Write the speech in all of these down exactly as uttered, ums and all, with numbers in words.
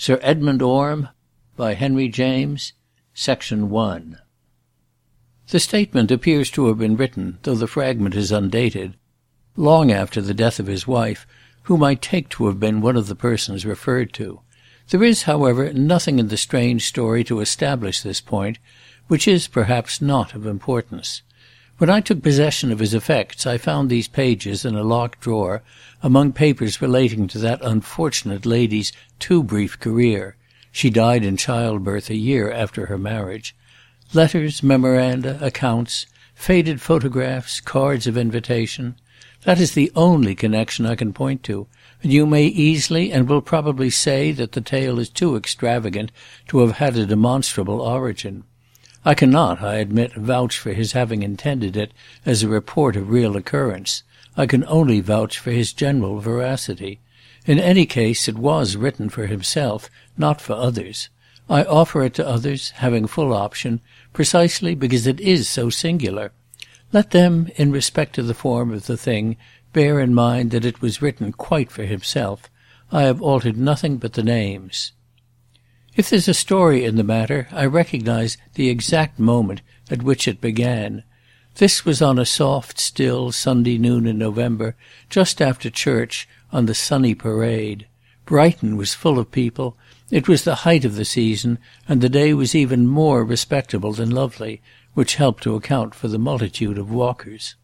Sir Edmund Orme, by Henry James, Section one. The statement appears to have been written, though the fragment is undated, long after the death of his wife, whom I take to have been one of the persons referred to. There is, however, nothing in the strange story to establish this point, which is, perhaps, not of importance. When I took possession of his effects, I found these pages in a locked drawer among papers relating to that unfortunate lady's too brief career. She died in childbirth a year after her marriage. Letters, memoranda, accounts, faded photographs, cards of invitation. That is the only connection I can point to, and you may easily and will probably say that the tale is too extravagant to have had a demonstrable origin. I cannot, I admit, vouch for his having intended it as a report of real occurrence. I can only vouch for his general veracity. In any case, it was written for himself, not for others. I offer it to others, having full option, precisely because it is so singular. Let them, in respect to the form of the thing, bear in mind that it was written quite for himself. I have altered nothing but the names. If there's a story in the matter, I recognize the exact moment at which it began. This was on a soft, still Sunday noon in November, just after church, on the sunny parade. Brighton was full of people. It was the height of the season, and the day was even more respectable than lovely, which helped to account for the multitude of walkers.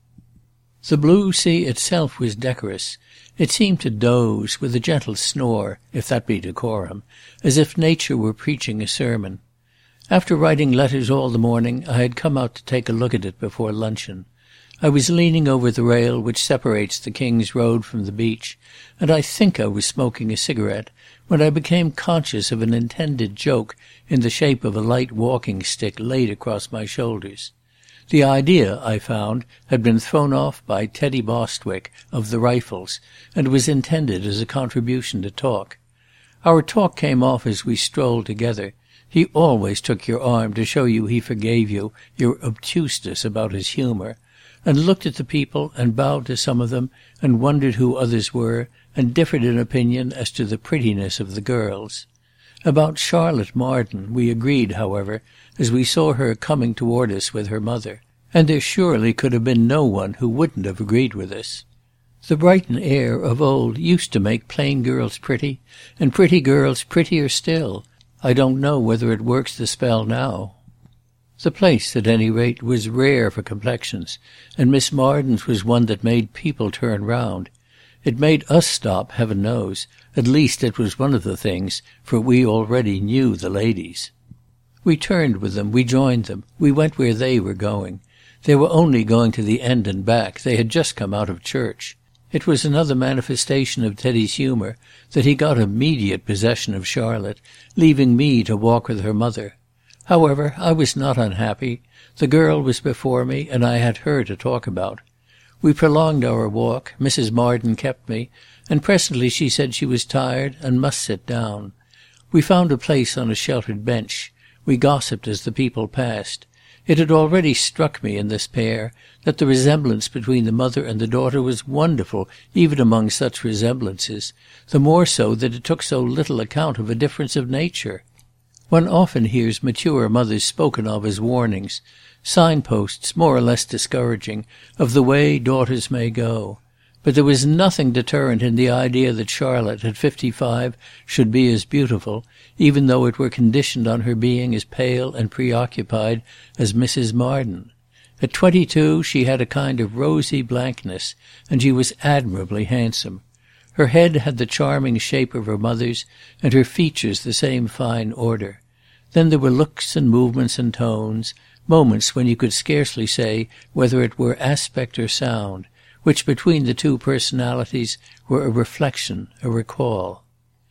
The blue sea itself was decorous. It seemed to doze, with a gentle snore, if that be decorum, as if nature were preaching a sermon. After writing letters all the morning, I had come out to take a look at it before luncheon. I was leaning over the rail which separates the King's Road from the beach, and I think I was smoking a cigarette, when I became conscious of an intended joke in the shape of a light walking stick laid across my shoulders. The idea, I found, had been thrown off by Teddy Bostwick, of the Rifles, and was intended as a contribution to talk. Our talk came off as we strolled together. He always took your arm to show you he forgave you your obtuseness about his humour, and looked at the people, and bowed to some of them, and wondered who others were, and differed in opinion as to the prettiness of the girls. About Charlotte Marden we agreed, however, as we saw her coming toward us with her mother, and there surely could have been no one who wouldn't have agreed with us. The Brighton air of old used to make plain girls pretty, and pretty girls prettier still. I don't know whether it works the spell now. The place, at any rate, was rare for complexions, and Miss Marden's was one that made people turn round. It made us stop, heaven knows. At least it was one of the things, for we already knew the ladies. We turned with them, we joined them, we went where they were going. They were only going to the end and back, they had just come out of church. It was another manifestation of Teddy's humour that he got immediate possession of Charlotte, leaving me to walk with her mother. However, I was not unhappy. The girl was before me, and I had her to talk about. We prolonged our walk. Missus Marden kept me, and presently she said she was tired and must sit down. We found a place on a sheltered bench. We gossiped as the people passed. It had already struck me in this pair that the resemblance between the mother and the daughter was wonderful even among such resemblances, the more so that it took so little account of a difference of nature. One often hears mature mothers spoken of as warnings, signposts more or less discouraging, of the way daughters may go. But there was nothing deterrent in the idea that Charlotte, at fifty-five, should be as beautiful, even though it were conditioned on her being as pale and preoccupied as Missus Marden. At twenty-two she had a kind of rosy blankness, and she was admirably handsome. Her head had the charming shape of her mother's, and her features the same fine order. Then there were looks and movements and tones, moments when you could scarcely say whether it were aspect or sound, which between the two personalities were a reflection, a recall.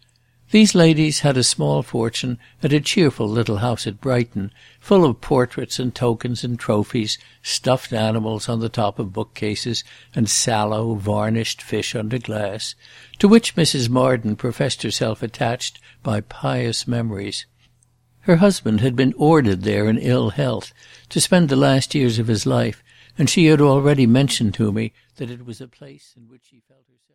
These ladies had a small fortune and a cheerful little house at Brighton, full of portraits and tokens and trophies, stuffed animals on the top of bookcases, and sallow, varnished fish under glass, to which Missus Marden professed herself attached by pious memories. Her husband had been ordered there in ill health to spend the last years of his life, and she had already mentioned to me that it was a place in which she felt herself